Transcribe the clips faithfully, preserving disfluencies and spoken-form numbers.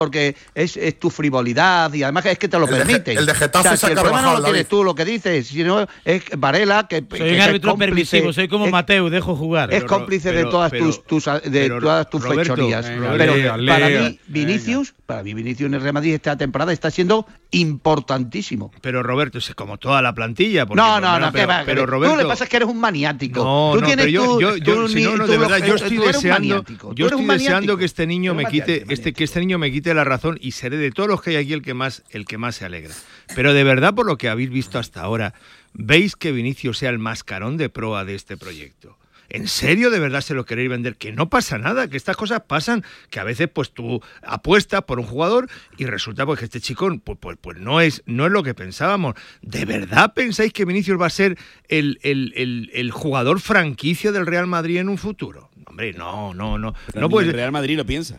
porque es, es tu frivolidad y además es que te lo el permite. De, el de Getafe o sea, si el problema no lo tienes tú, lo que dices, sino es Varela que soy que un árbitro cómplice, permisivo, soy como es, Mateu, dejo jugar. Es cómplice pero, de todas pero, tus, tus de pero, todas tus Roberto, fechorías. Venga, pero lea, lea, para mí Vinicius, venga. para mí Vinicius en el Real Madrid esta temporada está siendo importantísimo. Pero Roberto, es como toda la plantilla. Porque, no, no, no, no, pero, va, pero Roberto, tú lo que pasa es que eres un maniático. No, tú no, tienes pero tú, yo, yo, tú, yo, si no, no, de verdad, yo estoy deseando, yo estoy deseando que este niño me quite, este, que este niño me quite la razón y seré de todos los que hay aquí el que más, el que más se alegra. Pero de verdad, por lo que habéis visto hasta ahora, ¿veis que Vinicius sea el mascarón de proa de este proyecto? ¿En serio de verdad se lo queréis vender? Que no pasa nada, que estas cosas pasan, que a veces pues tú apuestas por un jugador y resulta pues que este chico pues, pues, pues no es no es lo que pensábamos. ¿De verdad pensáis que Vinicius va a ser el, el, el, el jugador franquicia del Real Madrid en un futuro? Hombre, no, no, no. Pero no puede... el Real Madrid lo piensa.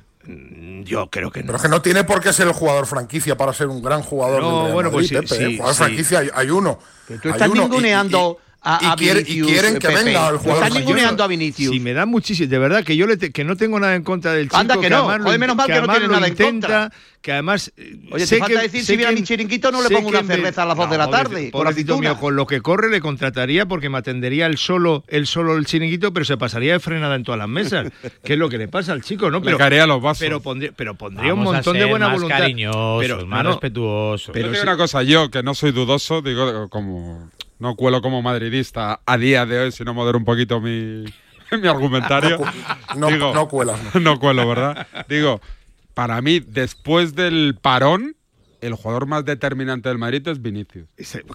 Yo creo que no. Pero es que no tiene por qué ser el jugador franquicia para ser un gran jugador no, del Real bueno, Madrid, pues sí, Pepe, sí, ¿eh? Jugador sí. franquicia hay, hay uno. Que tú estás ninguneando... Y, y, A, a y, quiere, y quieren que Pepe. venga el jugador. Están ninguneando a Vinicius. Sí, me da muchísimo. De verdad que yo le te, que no tengo nada en contra del chico. Anda que, que no. Joder, menos mal que, que no tiene nada intenta, en contra. Que además. Oye, te falta que, decir si viene a mi chiringuito no le pongo una cerveza a las dos no, de la tarde. Pobrecito mío, con lo que corre le contrataría porque me atendería el solo, el solo el chiringuito, pero se pasaría de frenada en todas las mesas. ¿Qué es lo que le pasa al chico, no? Pero, le caería los vasos. Pero pondría, pero pondría Vamos un montón de buena más voluntad. Cariñosos, pero más no, respetuosos. Pero yo te digo una cosa, yo que no soy dudoso, digo como. No cuelo como madridista a día de hoy, si no modero un poquito mi, mi argumentario. No, Digo, no cuelas. No. no cuelo, ¿verdad? Digo, para mí, después del parón, el jugador más determinante del Madrid es Vinicius.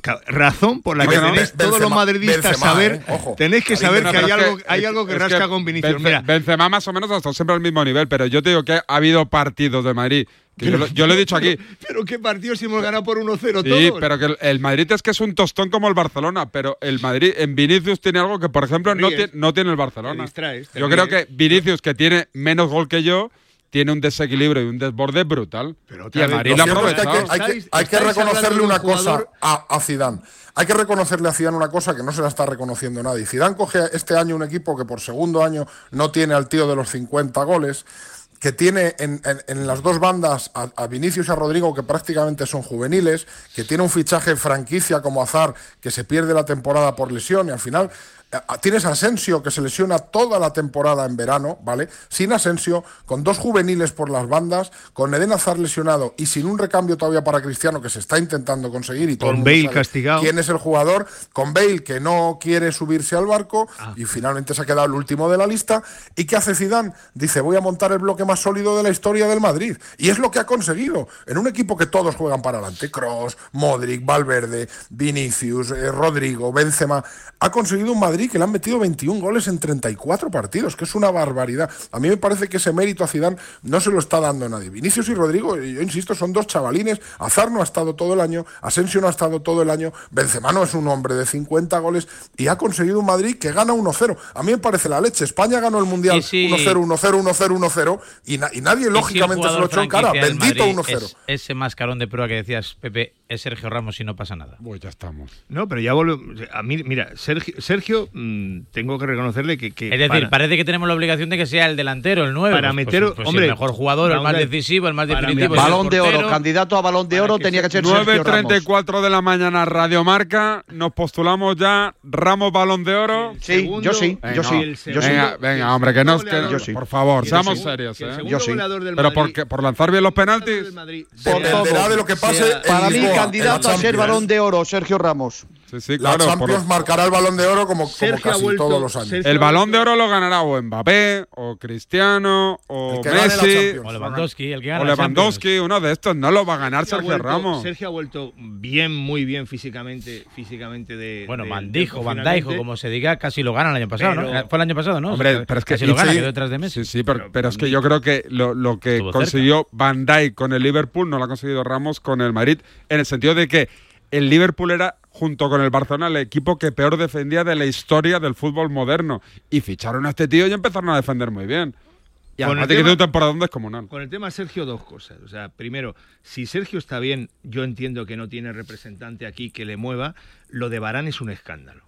Razón por la que Benzema, tenéis todos Benzema, los madridistas Benzema, saber, eh, ojo. tenéis que saber que hay algo, hay algo que rasca que con Vinicius. Benzema, Mira, Benzema más o menos hasta siempre al mismo nivel, pero yo te digo que ha habido partidos de Madrid. Que yo, lo, yo lo he dicho aquí. Pero, pero qué partidos si hemos ganado por uno cero sí, todos. Sí, pero que el, el Madrid es que es un tostón como el Barcelona, pero el Madrid en Vinicius tiene algo que, por ejemplo, no, tiene, no tiene el Barcelona. Te distraes, te yo ríes. creo que Vinicius, que tiene menos gol que yo, tiene un desequilibrio y un desborde brutal. Pero y el Madrid lo ha aprovechado. Es que hay que, hay que, hay que reconocerle una cosa a, a Zidane. Hay que reconocerle a Zidane una cosa que no se la está reconociendo nadie. Zidane coge este año un equipo que por segundo año no tiene al tío de los cincuenta goles, que tiene en, en, en las dos bandas a, a Vinicius y a Rodrigo, que prácticamente son juveniles, que tiene un fichaje franquicia como Hazard, que se pierde la temporada por lesión, y al final eh, tienes a Asensio, que se lesiona toda la temporada en verano, ¿vale? Sin Asensio, con dos juveniles por las bandas, con Eden Hazard lesionado y sin un recambio todavía para Cristiano, que se está intentando conseguir, y todo con el mundo Bale sabe castigado. quién es el jugador, con Bale, que no quiere subirse al barco, ah. y finalmente se ha quedado el último de la lista. ¿Y qué hace Zidane? Dice, voy a montar el bloque más sólido de la historia del Madrid. Y es lo que ha conseguido. En un equipo que todos juegan para adelante, Kroos, Modric, Valverde, Vinicius, eh, Rodrigo, Benzema, ha conseguido un Madrid que le han metido veintiún goles en treinta y cuatro partidos, que es una barbaridad. A mí me parece que ese mérito a Zidane no se lo está dando nadie. Vinicius y Rodrigo, yo insisto, son dos chavalines. Hazard no ha estado todo el año, Asensio no ha estado todo el año, Benzema no es un hombre de cincuenta goles, y ha conseguido un Madrid que gana uno cero. A mí me parece la leche. España ganó el Mundial sí. uno cero, uno cero, uno cero, uno cero, y, na- y nadie lógicamente si se lo echó en cara. Bendito uno cero. Es, ese mascarón de prueba que decías, Pepe, es Sergio Ramos y no pasa nada. Pues ya estamos. No, pero ya volvemos. A mí, mira, Sergio, Sergio mmm, tengo que reconocerle que. que es decir, para, parece que tenemos la obligación de que sea el delantero, el nueve. Para pues, meter, pues, pues hombre, el mejor jugador, el más hombre, decisivo, el más definitivo. mí, balón de oro, candidato a balón de oro que tenía que ser nueve Sergio treinta y Ramos. cuatro de la mañana, Radio Marca. Nos postulamos ya. Ramos, balón de oro. Sí, segundo, yo sí, venga, yo sí. el Yo sí. Venga, venga, hombre, que no, que, yo sí. por favor, Y el seamos segundo- serios, que el ¿eh? segundo Yo sí. goleador del Pero Madrid- por, qué, por lanzar bien los penaltis. del Madrid- Por Dependerá todo. de lo que pase sea, en Para mí, Lisboa, candidato en la a ser Champions. balón de oro, Sergio Ramos. Sí, sí, La claro. Champions por- marcará el balón de oro como, como Sergio ha casi vuelto- todos los años. Sergio- el balón de oro lo ganará o Mbappé, o Cristiano, o El que gane la Messi, Champions. O Lewandowski, el que gana o la Lewandowski. Uno de estos no lo va a ganar Sergio ha Sergio vuelto- Ramos. Sergio ha vuelto bien, muy bien físicamente, físicamente de. Bueno, de, Mandijo, de- Van finalmente. Dijk, como se diga, casi lo gana el año pasado, Pero- ¿no? Fue el año pasado, ¿no? Hombre, O sea, pero es que- casi lo y gana, sí. quedó detrás de Messi. Sí, sí, pero, Pero pero es que Van yo creo que lo, lo que Estuvo consiguió Van Dijk con el Liverpool no lo ha conseguido Ramos con el Madrid, en el sentido de que el Liverpool era, junto con el Barcelona, el equipo que peor defendía de la historia del fútbol moderno. Y ficharon a este tío y empezaron a defender muy bien. Y Con además el de que tema- tiene un temporadón descomunal. Con el tema Sergio, dos cosas. O sea, primero, si Sergio está bien, yo entiendo que no tiene representante aquí que le mueva. Lo de Varane es un escándalo.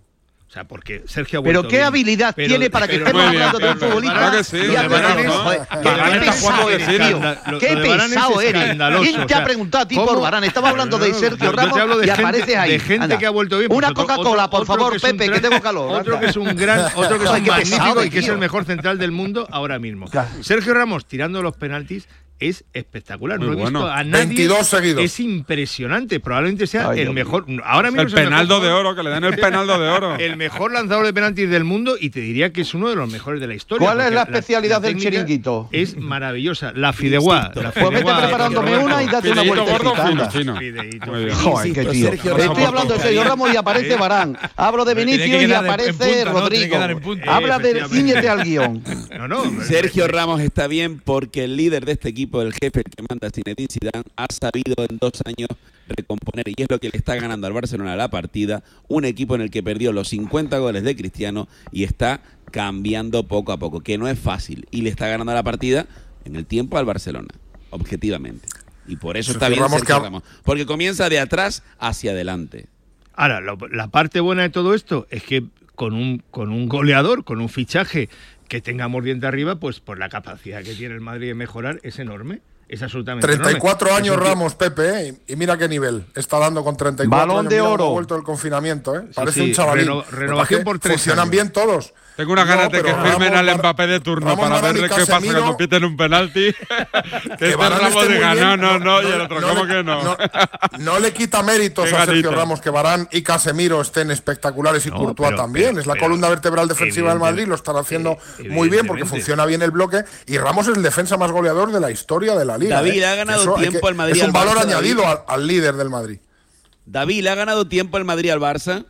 O sea, porque Sergio ha Pero vuelto qué bien. habilidad pero, tiene para que pero, estemos bien, hablando de un pero, futbolista. claro que sí, y de a Varane, veces, ¿no? joder, Varane qué está pesado jugando eres, de tío. serio. Lo- Qué lo de Varane es pesado eres. escandaloso, ¿Quién o te ha sea, preguntado a ti ¿cómo? por Varane? Estaba hablando No, de no, Sergio yo te Ramos hablo de y gente- apareces ahí. de gente Anda. que ha vuelto bien. Una Pues otro- Coca-Cola, otro- por otro favor, que es un Pepe, que gran- tengo calor. Otro anda. que es un gran, otro que es Ay, un qué magnífico pesado, y que es tío. el mejor central del mundo ahora mismo. Claro. Sergio Ramos tirando los penaltis es espectacular. Muy no he bueno. visto a nadie. veintidós seguidos. Es impresionante. Probablemente sea Ay, el Dios mejor. Ahora mismo El es el penaldo mejor de oro, que le den el penaldo de oro. el mejor lanzador de penaltis del mundo y te diría que es uno de los mejores de la historia. ¿Cuál es porque la especialidad del técnica chiringuito? Es maravillosa. La fideuá. La Pues vete fideuá, preparándome Roberto. una y date una Fideíto gordo, vueltecita. fino, anda. fino. Fideíto, Muy bien. fino. Joder, qué Insisto, tío. Sergio Estoy Ramos hablando de está Sergio bien. Ramos y aparece Varane. Hablo de Tiene que Vinicius y quedar en- en aparece punta, ¿no? Tiene que Rodrigo. quedar en punta. Habla de Efectivamente. ciñete al guión. No, no. Sergio Ramos está bien porque el líder de este equipo, el jefe, el que manda Zinedine Zidane, ha sabido en dos años recomponer y es lo que le está ganando al Barcelona la partida, un equipo en el que perdió los cincuenta goles de Cristiano y está cambiando poco a poco, que no es fácil y le está ganando la partida en el tiempo al Barcelona, objetivamente. Y por eso Sergio está bien Ramos Sergio que ha- Ramos, porque comienza de atrás hacia adelante. Ahora, lo- la parte buena de todo esto es que con un, con un goleador, con un fichaje que tenga mordiente arriba, pues, pues la capacidad que tiene el Madrid de mejorar es enorme. Es absolutamente treinta y cuatro enorme. años Es un tío- Ramos, Pepe, ¿eh? Y mira qué nivel está dando con treinta y cuatro Balón años. de Mira cómo oro. ha vuelto el confinamiento, ¿eh? Parece sí, un chavalín. reno- renovación Lo que por tres Funcionan años. bien todos. Tengo unas No, ganas de que pero firmen Ramos, al Bar- Mbappé de turno Ramos, para Varane ver y qué pasa Casemiro, cuando piten un penalti. que este Varane Ramos esté muy diga, bien, no, no, no, y el otro, ¿cómo le, que no? no? No le quita méritos Qué a Sergio ganita. Ramos que Varane y Casemiro estén espectaculares y No, Courtois pero- también. pero- es la pero- columna vertebral defensiva del Madrid, lo están haciendo eh, muy bien porque evidentemente. funciona bien el bloque y Ramos es el defensa más goleador de la historia de la liga. David, ¿eh? ha ganado Eso hay tiempo que- al Madrid Es un al valor Barça, añadido David. al, al líder del Madrid. David, ¿le ha ganado tiempo el Madrid al Barça?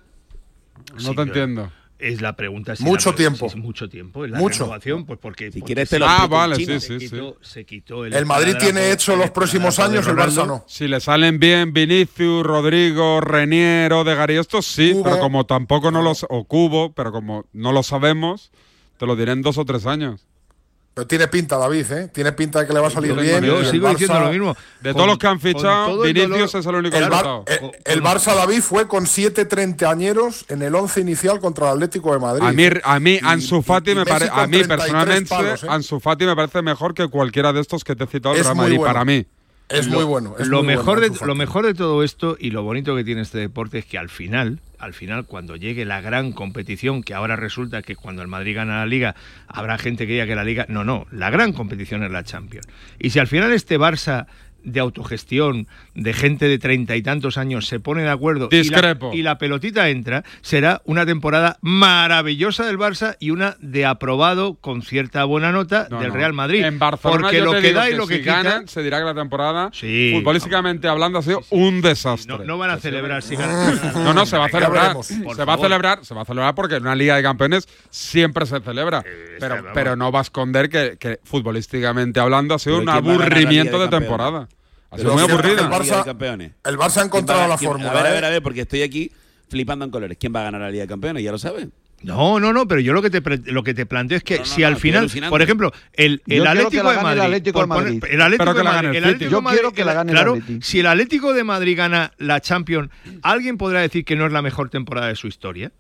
No Sí, te pero- entiendo. Es la pregunta. Si Mucho la- tiempo. si es mucho tiempo. Es la Mucho. renovación, pues porque. Si porque quieres se- te lo Ah, explico en vale, chino. sí, se sí, quitó, se quitó el. El Madrid tiene esparadrapo- hecho los el próximos esparadrapo años, de el Barça Ronaldo. no. Si le salen bien Vinicius, Rodrigo, Reniero, De Gary, estos sí, Cubo. pero como tampoco no los. O Cubo, pero como no lo sabemos, te lo diré en dos o tres años. Pero tiene pinta, David, ¿eh? Tiene pinta de que le va a salir Yo bien. Yo El sigo Barça- diciendo lo mismo. De Con- todos los que han con fichado, todo el Vinicius dolor- es el único El, que Bar- ha eh, estado. el Barça, David, fue con siete treintañeros en el once inicial contra el Atlético de Madrid. A mí, a mí Y- Ansu Fati y- y me Messi parece, con a mí treinta y tres personalmente, palos, ¿eh? Ansu Fati me parece mejor que cualquiera de estos que te he citado el Es Real muy Madrid, bueno. para mí. Es muy bueno. es lo muy mejor bueno, de Ansu Fati. lo mejor de todo esto y lo bonito que tiene este deporte es que al final al final cuando llegue la gran competición, que ahora resulta que cuando el Madrid gana la Liga habrá gente que diga que la Liga no no la gran competición es la Champions, y si al final este Barça de autogestión, de gente de treinta y tantos años se pone de acuerdo Discrepo. y la, y la pelotita entra, será una temporada maravillosa del Barça y una de aprobado con cierta buena nota No, del no. Real Madrid. En Barcelona porque yo lo te que digo da y que lo que si quita, ganan, se dirá que la temporada, Sí. futbolísticamente hablando, ha sido un desastre. no, no van a celebrar si ganan. No, no, se va a Ya celebrar. veremos. Se Por va a favor. celebrar, se va a celebrar porque en una Liga de Campeones siempre se celebra. Pero, vamos. pero no va a esconder que, que futbolísticamente hablando ha sido Pero un ¿quién va a ganar la aburrimiento Liga de de temporada. Ha sido Pero muy sí, aburrida. el Barça- Liga de Campeones. El Barça ha encontrado ¿Quién va- la quién- fórmula. A ver, a ¿eh? ver, a ver, porque estoy aquí flipando en colores. ¿Quién va a ganar la Liga de Campeones? Ya lo saben. No, no, no, pero yo lo que te pre- lo que te planteo es que No, no, si no, al estoy final, alucinando. por ejemplo, el, el Yo quiero Atlético que la de gane Madrid, el Atlético por de Madrid. poner- el Atlético Pero que de la Madrid, gane el el City. Atlético Yo de Madrid- quiero que la gane el claro, Atleti. si el Atlético de Madrid gana la Champions, ¿alguien podrá decir que no es la mejor temporada de su historia?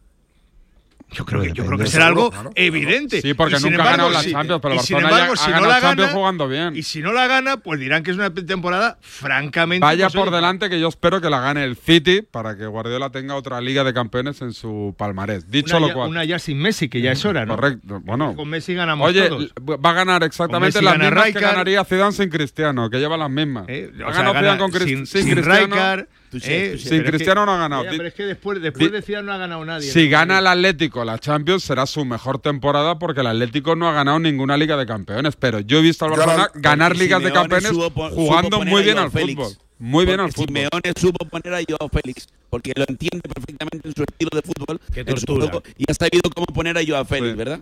Yo creo que yo creo que depende, será seguro, algo claro. evidente. Sí, porque Y sin nunca ha embargo, ganado la si- Champions, pero y el sin Barcelona embargo, ya si ha no ganado la Champions gana, jugando bien. y si no la gana, pues dirán que es una temporada francamente. Vaya pues, por oye, delante que yo espero que la gane el City para que Guardiola tenga otra Liga de Campeones en su palmarés. Dicho una lo ya, cual. una ya sin Messi, que ya es hora, ¿no? Correcto. Bueno. Con Messi ganamos Oye, todos. va a ganar exactamente Con Messi las gana mismas que Rijkaard. ganaría Zidane sin Cristiano, que lleva las mismas. Eh, Ha o sea, ganado gana Zidane con Cris- sin, sin sin Cristiano. Rijkaard, Touché, eh, touché. Sin pero es Cristiano que- no ha ganado. ya, Di- pero es que después, después Di- de Zidane no ha ganado nadie. Si ¿no? gana el Atlético la Champions será su mejor temporada porque el Atlético no ha ganado ninguna Liga de Campeones. Pero yo he visto al Yo Barcelona la- ganar Porque Ligas de Simeone Campeones supo pon- jugando supo poner muy a bien Joao al Félix. fútbol. Muy bien al Porque fútbol. Simeone supo poner a Joao Félix, porque lo entiende perfectamente en su estilo de fútbol, Qué en su tortura. juego, y ha sabido cómo poner a Joao Félix, Sí. ¿verdad?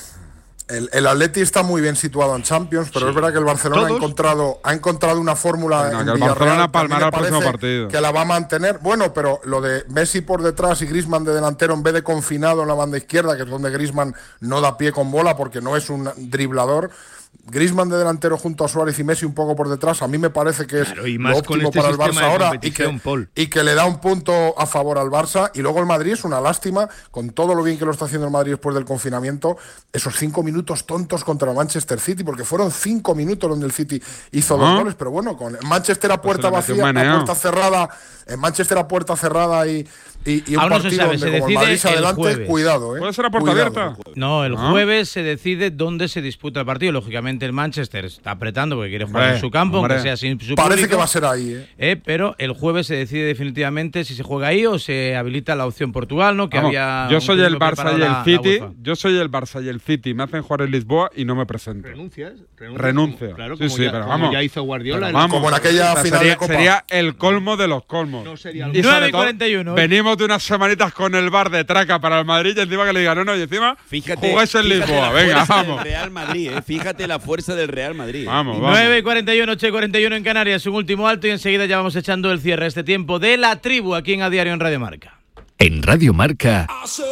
El, el Atleti está muy bien situado en Champions, pero es verdad que el Barcelona ha Todos. encontrado, ha encontrado una fórmula Venga, en que el Villarreal Barcelona que a mí palmará me el próximo parece partido. que la va a mantener. Bueno, pero lo de Messi por detrás y Griezmann de delantero en vez de confinado en la banda izquierda, que es donde Griezmann no da pie con bola porque no es un driblador, Griezmann de delantero junto a Suárez y Messi un poco por detrás, a mí me parece que es claro, y más lo óptimo con este para el Barça ahora y que, y que le da un punto a favor al Barça. Y luego el Madrid es una lástima, con todo lo bien que lo está haciendo el Madrid después del confinamiento, esos cinco minutos tontos contra el Manchester City, porque fueron cinco minutos donde el City hizo ¿Ah? dos goles, pero bueno, con Manchester a puerta pues vacía, a puerta cerrada, en Manchester a puerta cerrada y Y, y un Aún no partido se sabe, donde se como el Madrid se adelante, jueves. cuidado, ¿eh? ¿Puede ser a puerta Cuidado. abierta? No, el ¿Ah? jueves se decide dónde se disputa el partido. Lógicamente el Manchester está apretando porque quiere jugar Hombre, en su campo, hombre. aunque sea sin su Parece público. que va a ser ahí, ¿eh? Eh, pero el jueves se decide definitivamente si se juega ahí o se habilita la opción Portugal, ¿no? Que Vamos, había yo soy un el poquito Barça preparado y el la- la City. UEFA. Yo soy el Barça y el City. Me hacen jugar en Lisboa y no me presento. ¿Renuncias? Renuncio. Claro, Sí, como, sí, ya, pero como vamos. ya hizo Guardiola. Pero el- vamos. Como en aquella O sea, final sería, de Copa. sería el colmo de los colmos. No sería Y sobre nueve y todo, cuarenta y uno, ¿eh? venimos de unas semanitas con el bar de traca para el Madrid y encima que le digan, no, no, y encima Fíjate, jugáis en fíjate Lisboa. la Venga, fuerza vamos. del Real Madrid, eh. Fíjate la fuerza del Real Madrid. Vamos, vamos. nueve y cuarenta y uno, ocho y cuarenta y uno en Canarias, un último alto y enseguida ya vamos echando el cierre a este tiempo de La Tribu aquí en A Diario en Radio Marca. En Radio Marca,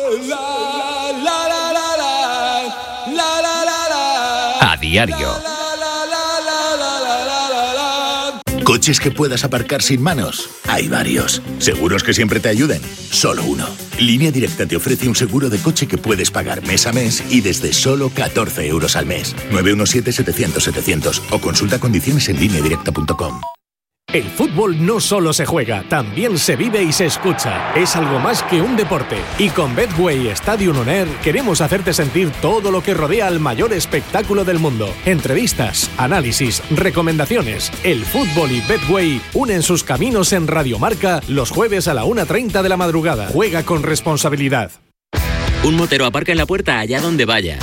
A Diario. ¿Coches que puedas aparcar sin manos? Hay varios. ¿Seguros que siempre te ayuden? Solo uno. Línea Directa te ofrece un seguro de coche que puedes pagar mes a mes y desde solo catorce euros al mes. nueve uno siete, setecientos, setecientos o consulta condiciones en línea directa punto com. El fútbol no solo se juega, también se vive y se escucha. Es algo más que un deporte. Y con Betway Stadium On Air queremos hacerte sentir todo lo que rodea al mayor espectáculo del mundo. Entrevistas, análisis, recomendaciones. El fútbol y Betway unen sus caminos en Radio Marca los jueves a la una treinta de la madrugada. Juega con responsabilidad. Un motero aparca en la puerta allá donde vaya.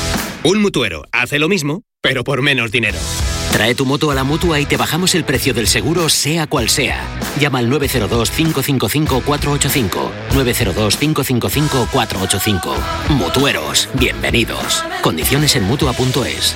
Un mutuero hace lo mismo, pero por menos dinero. Trae tu moto a la Mutua y te bajamos el precio del seguro, sea cual sea. Llama al nueve cero dos, cinco cinco cinco, cuatro ocho cinco. nueve cero dos, cinco cinco cinco, cuatro ocho cinco. Mutueros, bienvenidos. Condiciones en Mutua punto es.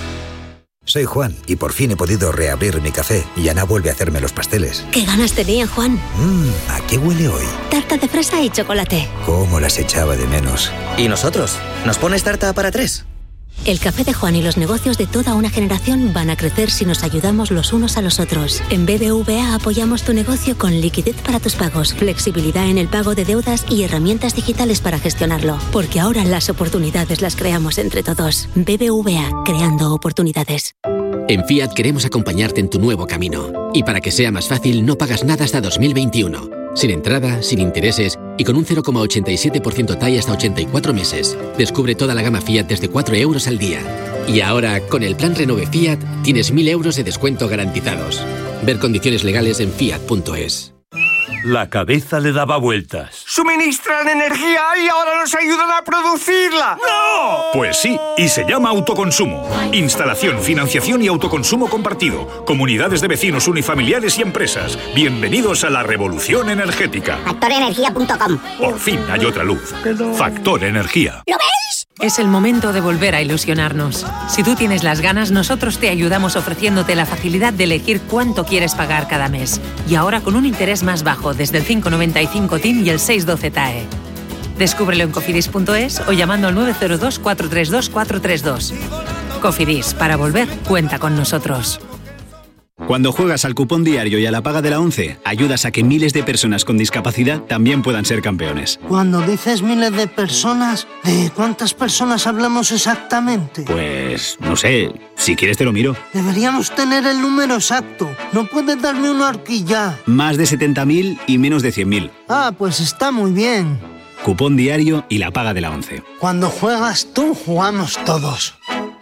Soy Juan y por fin he podido reabrir mi café y Ana vuelve a hacerme los pasteles. ¿Qué ganas tenía, Juan? Mmm, ¿a qué huele hoy? Tarta de fresa y chocolate. ¿Cómo las echaba de menos? ¿Y nosotros? ¿Nos pones tarta para tres? El café de Juan y los negocios de toda una generación van a crecer si nos ayudamos los unos a los otros. En B B V A apoyamos tu negocio con liquidez para tus pagos, flexibilidad en el pago de deudas y herramientas digitales para gestionarlo. Porque ahora las oportunidades las creamos entre todos. B B V A, creando oportunidades. En Fiat queremos acompañarte en tu nuevo camino. Y para que sea más fácil, no pagas nada hasta dos mil veintiuno. Sin entrada, sin intereses y con un cero coma ochenta y siete por ciento T A I hasta ochenta y cuatro meses. Descubre toda la gama Fiat desde cuatro euros al día. Y ahora, con el plan Renove Fiat, tienes mil euros de descuento garantizados. Ver condiciones legales en fiat punto es. La cabeza le daba vueltas. ¡Suministran energía y ahora nos ayudan a producirla! ¡No! Pues sí, y se llama autoconsumo. Instalación, financiación y autoconsumo compartido. Comunidades de vecinos, unifamiliares y empresas. Bienvenidos a la revolución energética. factor energía punto com. Por fin hay otra luz. Factor Energía. ¿Lo veis? Es el momento de volver a ilusionarnos. Si tú tienes las ganas, nosotros te ayudamos ofreciéndote la facilidad de elegir cuánto quieres pagar cada mes. Y ahora con un interés más bajo, desde el cinco noventa y cinco T I M y el seis doce T A E. Descúbrelo en cofidis punto es o llamando al nueve cero dos, cuatro tres dos, cuatro tres dos. Cofidis, para volver, cuenta con nosotros. Cuando juegas al cupón diario y a la paga de la ONCE, ayudas a que miles de personas con discapacidad también puedan ser campeones. Cuando dices miles de personas, ¿de cuántas personas hablamos exactamente? Pues, no sé, si quieres te lo miro. Deberíamos tener el número exacto. ¿No puedes darme una horquilla? Más de setenta mil y menos de cien mil. Ah, pues está muy bien. Cupón diario y la paga de la ONCE. Cuando juegas tú, jugamos todos.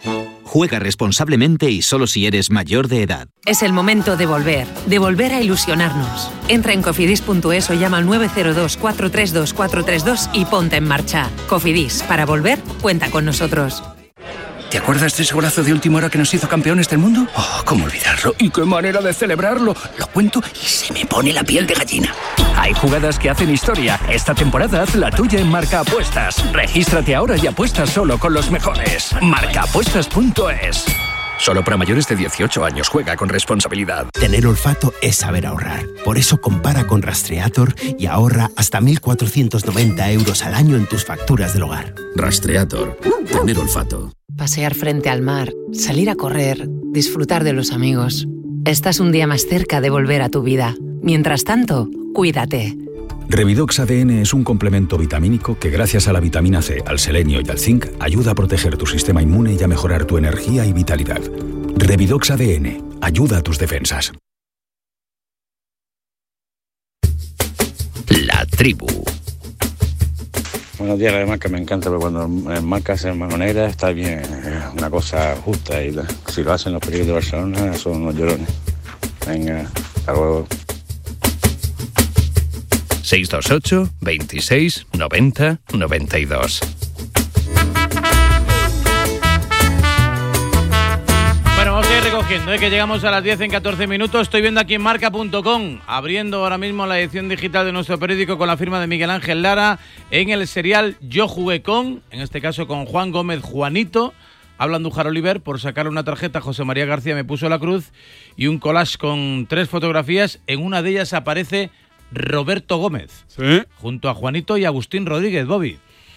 Juega responsablemente y solo si eres mayor de edad. Es el momento de volver, de volver a ilusionarnos. Entra en cofidis punto es o llama al nueve cero dos, cuatro tres dos, cuatro tres dos y ponte en marcha. Cofidis, para volver, cuenta con nosotros. ¿Te acuerdas de ese golazo de última hora que nos hizo campeones del mundo? Oh, ¿cómo olvidarlo? ¿Y qué manera de celebrarlo? Lo cuento y se me pone la piel de gallina. Hay jugadas que hacen historia. Esta temporada haz la tuya en Marca Apuestas. Regístrate ahora y apuesta solo con los mejores. marca apuestas punto es. Solo para mayores de dieciocho años. Juega con responsabilidad. Tener olfato es saber ahorrar. Por eso compara con Rastreator y ahorra hasta mil cuatrocientos noventa euros al año en tus facturas del hogar. Rastreator. Tener olfato. pasear frente al mar, salir a correr, disfrutar de los amigos. Estás un día más cerca de volver a tu vida. Mientras tanto, cuídate. Revidox A D N es un complemento vitamínico que gracias a la vitamina C, al selenio y al zinc ayuda a proteger tu sistema inmune y a mejorar tu energía y vitalidad. Revidox A D N ayuda a tus defensas. La tribu. Buenos días, además que me encanta, pero cuando marcas en mano negra está bien, es una cosa justa y si lo hacen los periódicos de Barcelona son unos llorones. Venga, hasta luego. seis dos ocho, veintiséis, noventa, noventa y dos. Bueno, vamos a ir recogiendo, ¿eh? Que llegamos a las diez en catorce minutos. Estoy viendo aquí en marca punto com, abriendo ahora mismo la edición digital de nuestro periódico con la firma de Miguel Ángel Lara en el serial Yo jugué con, en este caso con Juan Gómez Juanito. Habla Andújar Oliver por sacarle una tarjeta. José María García me puso la cruz y un collage con tres fotografías. En una de ellas aparece Roberto Gómez, ¿sí? Junto a Juanito y Agustín Rodríguez, Bobby.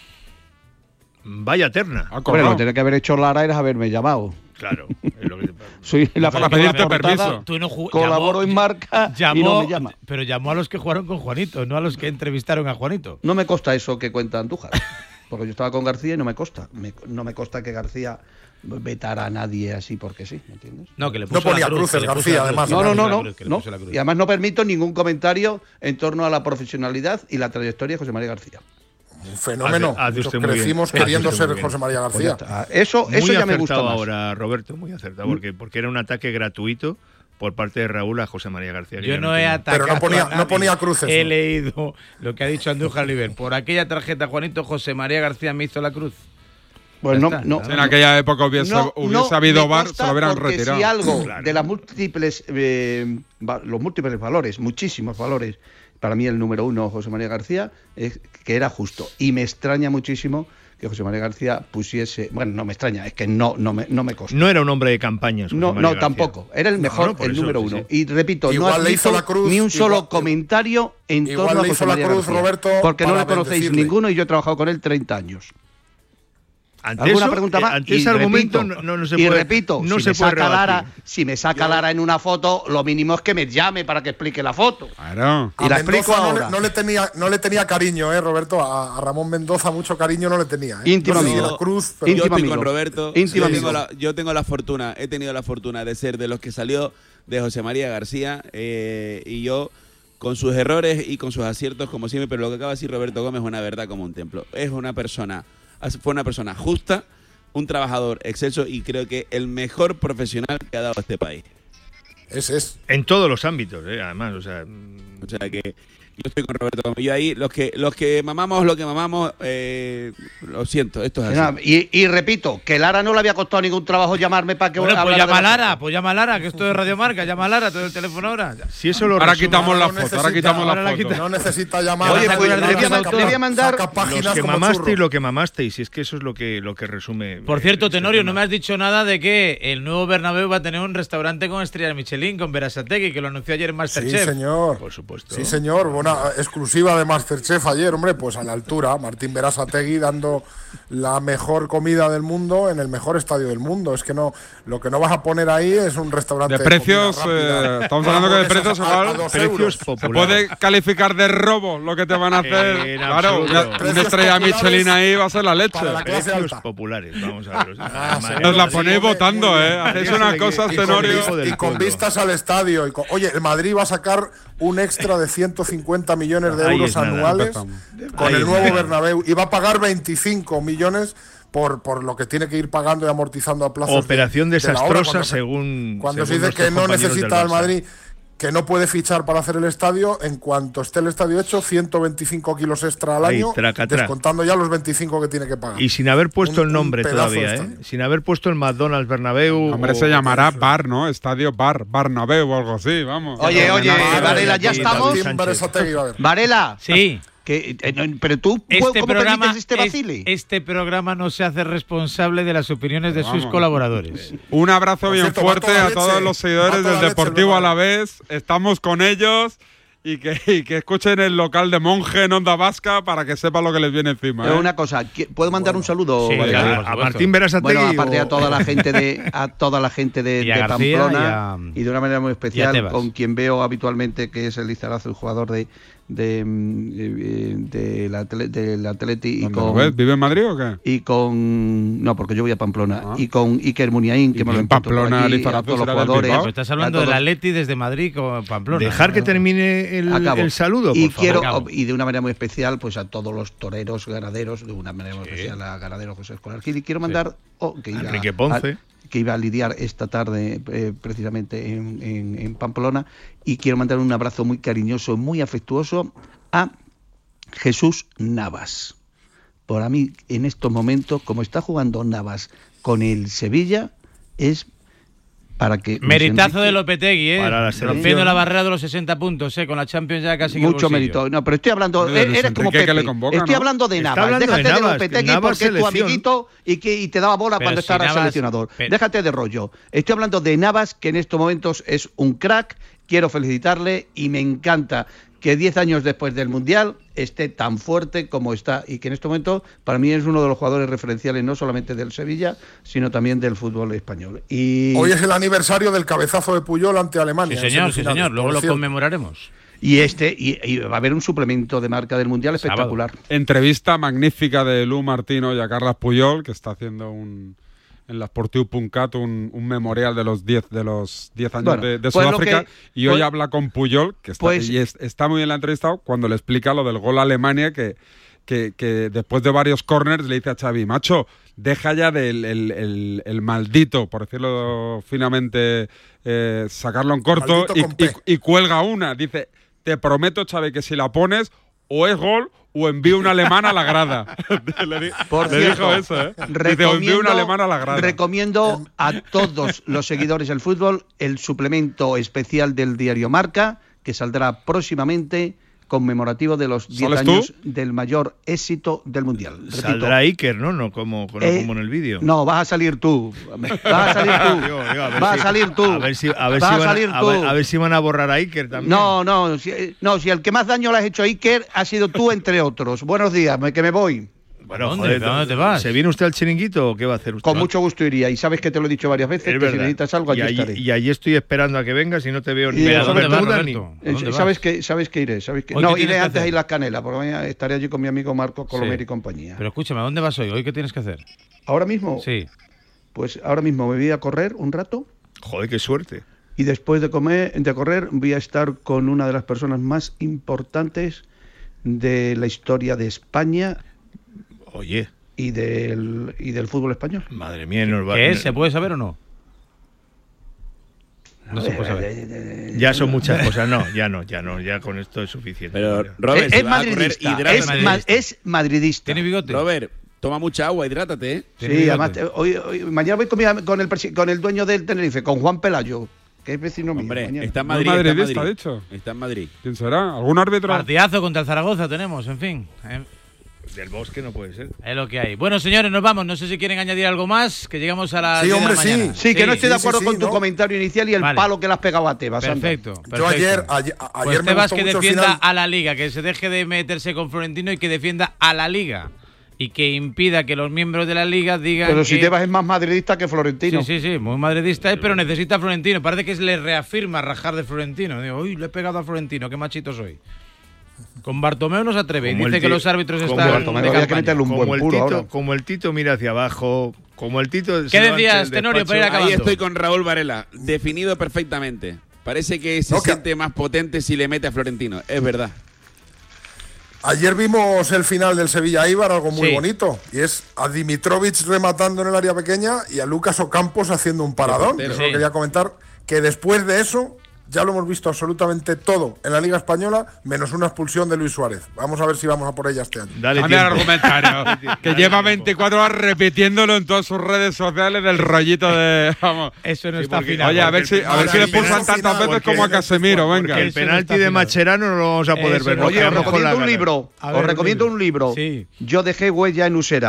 Vaya terna. Ah, bueno, lo que tenía que haber hecho Lara era haberme llamado. Claro. Es lo que... Soy la para pedirte permiso. Tú no jug... Colaboro llamó, en marca llamó, y no me llama. Pero llamó a los que jugaron con Juanito, no a los que entrevistaron a Juanito. No me consta eso que cuenta Andújar, porque yo estaba con García y no me consta. Me, no me consta que García vetara a nadie así porque sí, ¿me entiendes? No, que le puso no ponía la cruz, cruces, García, además. No, no, no, no, cruz, no. Y además no permito ningún comentario en torno a la profesionalidad y la trayectoria de José María García. Un fenómeno. Hace, hace crecimos bien. queriendo hace ser José María García. Pues eso eso muy ya me gusta más. Ahora, Roberto, muy acertado, porque, porque era un ataque gratuito por parte de Raúl a José María García. Yo no he atacado. Pero no ponía, no ponía cruces. He ¿no? leído lo que ha dicho Andújar Oliver. Por aquella tarjeta, Juanito, José María García me hizo la cruz. Pues no, no, en aquella época hubiese, no, hubiese no habido V A R, se lo hubieran porque retirado. Si algo claro. de las múltiples, eh, los múltiples valores, muchísimos valores, para mí el número uno, José María García, es que era justo. Y me extraña muchísimo que José María García pusiese, bueno, no me extraña, es que no, no me, no me consta. No era un hombre de campañas. José No, María no, García. tampoco. Era el mejor, no, no, el eso, número sí, uno. sí. Y repito, Igual no le has hizo visto la cruz, ni un solo igual, comentario en igual torno a le José hizo la María cruz, García. Roberto, porque no para le conocéis bendecirle. ninguno y yo he trabajado con él treinta años. Ante ¿Alguna eso, pregunta más? Ante y ese argumento repito, no, no se y puede, repito, no si, se me puede saca Lara, si me saca Lara en una foto, lo mínimo es que me llame para que explique la foto. Claro. Y a la Mendoza explico no ahora. le, no le tenía, no le tenía cariño, eh, Roberto. A, a Ramón Mendoza mucho cariño no le tenía. Eh. Íntimo no sé si amigo. la cruz, pero Yo Íntimo estoy amigo. con Roberto. Íntimo yo, tengo amigo. la, yo tengo la fortuna, he tenido la fortuna de ser de los que salió de José María García eh, y yo con sus errores y con sus aciertos como siempre, pero lo que acaba de decir Roberto Gómez es una verdad como un templo. Es una persona, fue una persona justa, un trabajador excelso y creo que el mejor profesional que ha dado este país. Ese es. En todos los ámbitos, eh, además, o sea... O sea que yo estoy con Roberto Gómez. Yo ahí, los que los que mamamos lo que mamamos, eh, lo siento, esto es así. Y, y repito, que Lara no le había costado ningún trabajo llamarme para que... Bueno, pues hablara llama a de la Lara, foto. pues llama a Lara, que esto es Radio Marca, llama a Lara, todo el teléfono ahora. Si eso lo Ahora resume- quitamos la No foto, ahora necesita- quitamos ahora la la foto. quita- No necesita llamar. Oye, a pues Lara, le voy a- saca- le voy a mandar saca Los páginas que como mamaste churros. y lo que mamasteis, y es que eso es lo que, lo que resume... Por eh, cierto, este Tenorio, tema. no me has dicho nada de que el nuevo Bernabéu va a tener un restaurante con estrella Michelin, con Berasategui, que lo anunció ayer en Sí, Masterchef. señor. Por supuesto. Sí, señor. Una exclusiva de Masterchef ayer, hombre, pues a la altura. Martín Berasategui dando la mejor comida del mundo en el mejor estadio del mundo. Es que no, lo que no vas a poner ahí es un restaurante De de precios, comida rápida. eh, estamos hablando que de precios a- a igual, dos precios euros. Se populares. puede calificar de robo lo que te van a hacer. En claro, absoluto. una, una Precios estrella populares Michelin ahí va a ser la leche. para la clase Precios alta. populares, vamos a ver. o sea, Ah, además, Nos la Sí, ponéis muy votando, bien. ¿eh? Hacéis Eso unas de que- cosas, Y con, Tenorio. hijo del y con pueblo. vistas al estadio. Y con- oye, el Madrid va a sacar un extra de ciento cincuenta millones de Ahí euros es nada. anuales Empezamos. con Ahí el es nuevo nada. Bernabéu y va a pagar veinticinco millones por, por lo que tiene que ir pagando y amortizando a plazos. Operación de, de la obra. desastrosa Cuando se- según Cuando se según dice que nuestros no compañeros necesita del el Barça. Madrid, que no puede fichar para hacer el estadio, en cuanto esté el estadio hecho, ciento veinticinco kilos extra al Ahí, año, tracatrá. descontando ya los veinticinco que tiene que pagar. Y sin haber puesto Un- el nombre un pedazo de todavía, ¿eh? estadio. Sin haber puesto el McDonald's Bernabéu. Hombre, o- se llamará Bar, ¿no? Estadio Bar, Barnabéu o algo así, vamos. Oye, oye, Vale, Varela, ya aquí, estamos. David Martín Berasategui va a ver. Varela. Sí. Que, eh, no, pero tú, Este ¿cómo programa, permites este es- vacile? este programa no se hace responsable de las opiniones de sus Vamos. colaboradores. Un abrazo Por bien cierto, va fuerte toda a leche, todos los va seguidores toda del leche, Deportivo ¿no? Alavés. Estamos con ellos y que, y que escuchen el local de Monje en Onda Vasca para que sepan lo que les viene encima. ¿eh? Una cosa, ¿puedo mandar un saludo? Sí, vale, a, a Martín Berasategui. Bueno, aparte o... a toda la gente de a toda la gente de, de García, Pamplona y, a, y de una manera muy especial con quien veo habitualmente, que es el Lizarazo, el jugador de de, de, de la del Atleti y con ves? ¿Vive en Madrid o qué? Y con no, porque yo voy a Pamplona ah. y con Iker Muniain, que me lo encuentro Pamplona, por aquí, a todos los jugadores. Pero estás hablando del Atleti desde Madrid con Pamplona. Dejar ¿no? que termine el, el saludo, y por quiero favor. y de una manera muy especial pues a todos los toreros, ganaderos, de una manera muy sí. especial a ganadero José Escolar Gil, y quiero mandar sí. oh, que iba Enrique Ponce a, que iba a lidiar esta tarde eh, precisamente en, en, en Pamplona, y quiero mandar un abrazo muy cariñoso, muy afectuoso a Jesús Navas. Por mí, en estos momentos, como está jugando Navas con el Sevilla, es para que... Meritazo de Lopetegui, ¿eh? Para la rompiendo la barrera de los sesenta puntos, ¿eh? Con la Champions ya casi mucho mérito. No, pero estoy hablando... De eres como Pepe. Que le convoca, estoy ¿no? hablando de Navas. Hablando Déjate de, de, Navas, de Lopetegui Navas porque es tu amiguito y que y te daba bola pero cuando si estaba Navas, seleccionador. Pero... Déjate de rollo. Estoy hablando de Navas, que en estos momentos es un crack. Quiero felicitarle y me encanta que diez años después del Mundial esté tan fuerte como está, y que en este momento para mí es uno de los jugadores referenciales no solamente del Sevilla, sino también del fútbol español. Y hoy es el aniversario del cabezazo de Puyol ante Alemania. Sí, señor, sí, señor. Luego lo conmemoraremos. Y este y, y va a haber un suplemento de marca del Mundial espectacular. Sábado. Entrevista magnífica de Lu Martino y a Carles Puyol, que está haciendo un... en la Sportiu punto cat un, un memorial de los diez de los diez años bueno, de, de pues Sudáfrica, que, y hoy pues, habla con Puyol, que está, pues, y es, está muy bien la entrevista cuando le explica lo del gol a Alemania, que, que, que después de varios corners le dice a Xavi, macho, deja ya del el, el, el maldito, por decirlo finamente, eh, sacarlo en corto y, y, y cuelga una. Dice, te prometo, Xavi, que si la pones o es gol o envío un alemán a la grada. le, Por le cierto, dijo eso, ¿eh? Dice, o envío un alemán a la grada. Recomiendo a todos los seguidores del fútbol el suplemento especial del diario Marca, que saldrá próximamente, conmemorativo de los diez años tú? del mayor éxito del Mundial. Repito, saldrá Iker, ¿no? No como, no eh, como en el vídeo. No, vas a salir tú. Vas a salir tú. digo, digo, a vas si, a salir tú. A ver si, a ver vas si van, a, salir tú. A, ver, a ver si van a borrar a Iker también. No, no, si, no, si el que más daño le has hecho a Iker ha sido tú, entre otros. Buenos días, me, que me voy. Bueno, ¿Dónde, joder, ¿dónde te vas? ¿Se viene usted al chiringuito o qué va a hacer usted? Con mucho gusto iría, y sabes que te lo he dicho varias veces, es que verdad. Si necesitas algo, allí, allí estaré. Y allí estoy esperando a que vengas y no te veo ni a dónde vas, Roberto? Ni... ¿Sabes que, sabes que iré? ¿Sabes que... No, iré antes a ir a Las Canelas, porque estaré allí con mi amigo Marco Colomer sí. y compañía. Pero escúchame, ¿a dónde vas hoy? ¿Hoy qué tienes que hacer? ¿Ahora mismo? Sí. Pues ahora mismo me voy a correr un rato. Joder, qué suerte. Y después de, comer, de correr voy a estar con una de las personas más importantes de la historia de España. Oye... Y del, y del fútbol español. Madre mía, nos va ¿Qué es? ¿Se puede saber o no? No se puede saber. Ya son muchas cosas. No, ya no, ya no, ya con esto es suficiente. Pero Robert, es, si es, madridista, es, madridista. es madridista. ¿Tiene bigote? Robert, toma mucha agua, hidrátate, ¿eh? Sí, además, hoy, hoy, mañana voy con, mi, con, el, con el dueño del Tenerife, con Juan Pelayo, que es vecino mío. Hombre, mañana. está en Madrid. No, madridista, está en Madrid. dicho. Está en Madrid. ¿Quién será? ¿Algún árbitro? Partidazo contra el Zaragoza tenemos, en fin. ¿eh? Del Bosque no puede ser. Es lo que hay. Bueno, señores, nos vamos. No sé si quieren añadir algo más, que llegamos a las sí, diez hombre, de la mañana. Sí, sí, que sí, no estoy de sí, acuerdo sí, con sí, tu ¿no? comentario inicial y el vale. palo que le has pegado a Tebas. Perfecto, perfecto. Yo ayer, ayer, ayer pues me Tebas gustó que mucho defienda final. a la Liga, que se deje de meterse con Florentino y que defienda a la Liga. Y que impida que los miembros de la Liga digan Pero que... si Tebas es más madridista que Florentino. Sí, sí, sí, muy madridista es, pero necesita a Florentino. Parece que le reafirma rajar de Florentino. Digo, uy, le he pegado a Florentino, qué machito soy. Con Bartomeu no se atreve. Y dice que los árbitros están de había que meterle un buen como, el puro tito, ahora. como el Tito mira hacia abajo, como el Tito... ¿Qué decías, Tenorio, para ir acabando? Ahí estoy con Raúl Varela, definido perfectamente. Parece que se okay. siente más potente si le mete a Florentino, es verdad. Ayer vimos el final del Sevilla-Eibar, algo muy sí. bonito, y es a Dimitrovic rematando en el área pequeña y a Lucas Ocampos haciendo un paradón. Yo solo sí. quería comentar que después de eso ya lo hemos visto absolutamente todo en la Liga Española, menos una expulsión de Luis Suárez. Vamos a ver si vamos a por ella este año. Dale el argumentario, que Dale lleva veinticuatro horas repitiéndolo en todas sus redes sociales del rollito de... Vamos. Eso no sí, está porque, final. Oye, a ver si, a ver si le pulsan tantas veces como a Casemiro, venga. El penalti de Macherano no lo vamos a poder ver. Oye, os recomiendo un libro. Os recomiendo un libro. Yo dejé huella en Usera.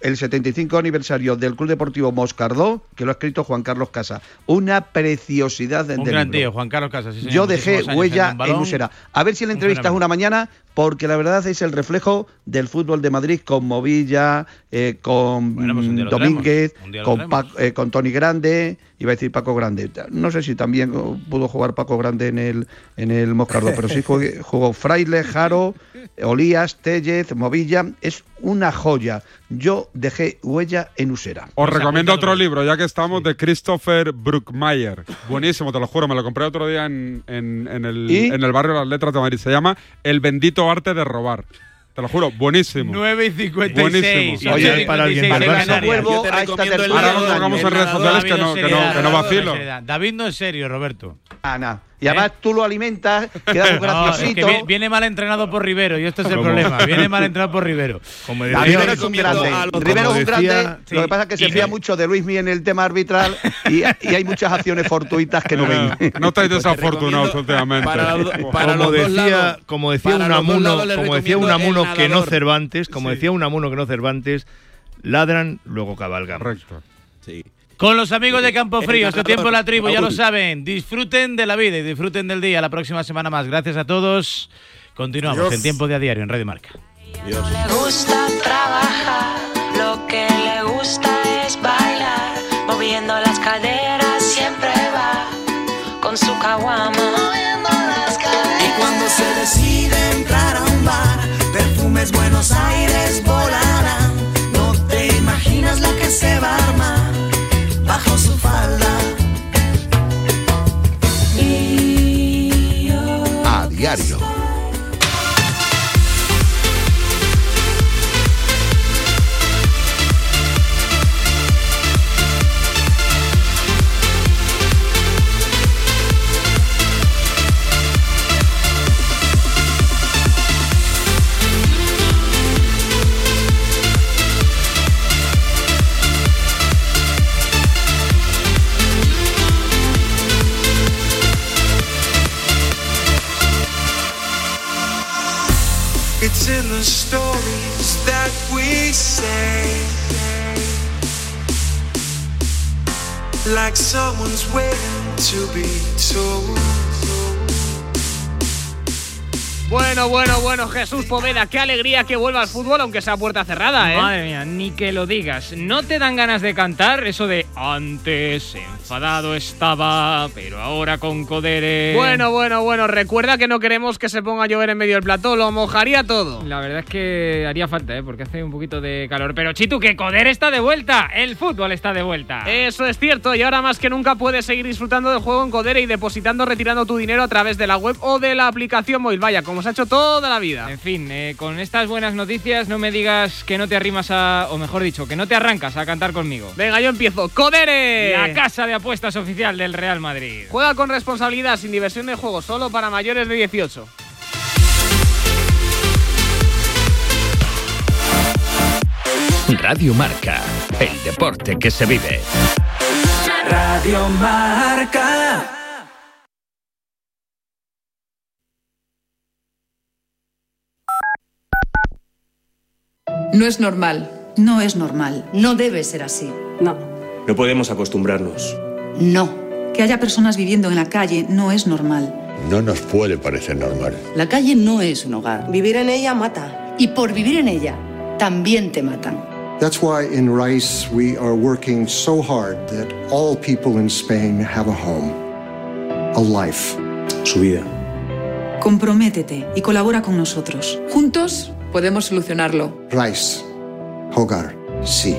el setenta y cinco aniversario del Club Deportivo Moscardó, que lo ha escrito Juan Carlos Casas. Una preciosidad de Un gran tío, Juan Carlos Casas. Sí, señor. Yo dejé huella en, en Usera. A ver si la entrevistas una mañana, porque la verdad es el reflejo del fútbol de Madrid con Movilla, eh, con bueno, pues un Domínguez, con, Pa- eh, con Tony Grande, iba a decir Paco Grande. No sé si también pudo jugar Paco Grande en el, en el Moscardó, pero sí jugó, jugó Fraile, Jaro, Olías, Tellez, Movilla. Es una joya. Yo dejé huella en Usera. Os recomiendo otro libro, ya que estamos, de Christopher Bruckmayer. Buenísimo, te lo juro, me lo compré otro día en, en, en, el, en el barrio de las Letras de Madrid. Se llama El bendito arte de robar. Te lo juro, buenísimo. nueve y cincuenta y seis. Buenísimo. Oye, para alguien del Barça. No vuelvo a esta tertulia. Ahora lo pongamos en redes sociales que no, que no, que no vacilo. David no es serio, Roberto. Ana. Y además ¿Eh? tú lo alimentas, queda un graciosito. No, es que viene mal entrenado por Rivero, y esto es el problema. Viene mal entrenado por Rivero. Como decía, Rivero es un grande. Rivero es un grande. Sí. Lo que pasa es que se fía mucho de Luismi en el tema arbitral y, y hay muchas acciones fortuitas que no ven. No estáis desafortunados últimamente. Para, para como, decía, como decía Unamuno, como decía Unamuno que no Cervantes, como sí. decía Unamuno que no Cervantes, ladran, luego cabalgan. Correcto. Sí. Con los amigos de Campo Frío, este tiempo en la tribu, ya lo saben. Disfruten de la vida y disfruten del día. La próxima semana más. Gracias a todos. Continuamos Adiós. En Tiempo de A Diario en Radio Marca. Adiós. Le gusta trabajar, lo que le gusta es bailar, moviendo las caderas siempre va con su caguama. Moviendo las caderas. Y cuando se decide entrar a un bar, perfumes Buenos Aires volarán. No te imaginas lo que se va a armar bajo su falda. Y yo A Diario. It's in the stories that we say, like someone's waiting to be told. Bueno, bueno, bueno, Jesús Poveda, qué alegría que vuelva al fútbol, aunque sea puerta cerrada, ¿eh? Madre mía, ni que lo digas. ¿No te dan ganas de cantar eso de antes enfadado estaba, pero ahora con Codere? Bueno, bueno, bueno, recuerda que no queremos que se ponga a llover en medio del plató, lo mojaría todo. La verdad es que haría falta, ¿eh? Porque hace un poquito de calor. Pero Chitu, que Codere está de vuelta, el fútbol está de vuelta. Eso es cierto, y ahora más que nunca puedes seguir disfrutando del juego en Codere y depositando, retirando tu dinero a través de la web o de la aplicación móvil, vaya, como se ha hecho toda la vida. En fin, eh, con estas buenas noticias no me digas que no te arrimas a, o mejor dicho, que no te arrancas a cantar conmigo. Venga, yo empiezo. ¡Codere! La casa de apuestas oficial del Real Madrid. Juega con responsabilidad, sin diversión de juego, solo para mayores de dieciocho. Radio Marca, el deporte que se vive. Radio Marca. No es normal. No es normal. No debe ser así. No. No podemos acostumbrarnos. No. Que haya personas viviendo en la calle no es normal. No nos puede parecer normal. La calle no es un hogar. Vivir en ella mata. Y por vivir en ella, también te matan. That's why in RICE we are working so hard that all people in Spain have a home, a life. Su vida. Comprométete y colabora con nosotros. Juntos podemos solucionarlo. RICE. Hogar. Sí.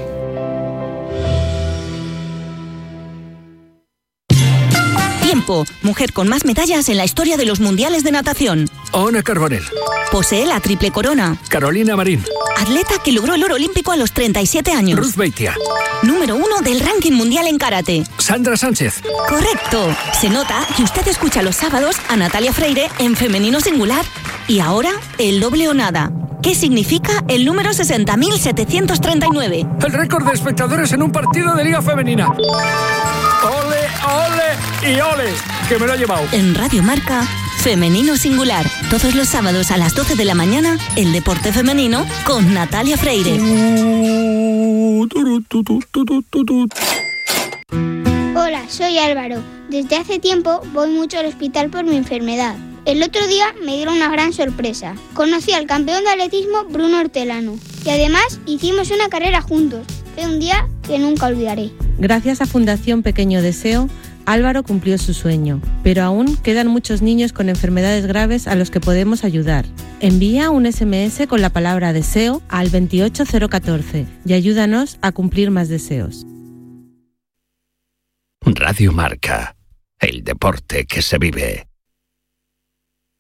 Tiempo, mujer con más medallas en la historia de los mundiales de natación. Ona Carbonell. Posee la triple corona. Carolina Marín. Atleta que logró el oro olímpico a los treinta y siete años. Ruth Beitia. Número uno del ranking mundial en karate. Sandra Sánchez. Correcto. Se nota que usted escucha los sábados a Natalia Freire en femenino singular. Y ahora, el doble o nada. ¿Qué significa el número sesenta mil setecientos treinta y nueve? El récord de espectadores en un partido de Liga Femenina. ¡Ole, ole y ole! Que me lo he llevado. En Radio Marca, femenino singular. Todos los sábados a las doce de la mañana, el deporte femenino con Natalia Freire. Uh... Hola, soy Álvaro. Desde hace tiempo voy mucho al hospital por mi enfermedad. El otro día me dieron una gran sorpresa. Conocí al campeón de atletismo Bruno Hortelano y además hicimos una carrera juntos. Fue un día que nunca olvidaré. Gracias a Fundación Pequeño Deseo, Álvaro cumplió su sueño, pero aún quedan muchos niños con enfermedades graves a los que podemos ayudar. Envía un ese eme ese con la palabra deseo al veintiocho cero catorce y ayúdanos a cumplir más deseos. Radio Marca, el deporte que se vive.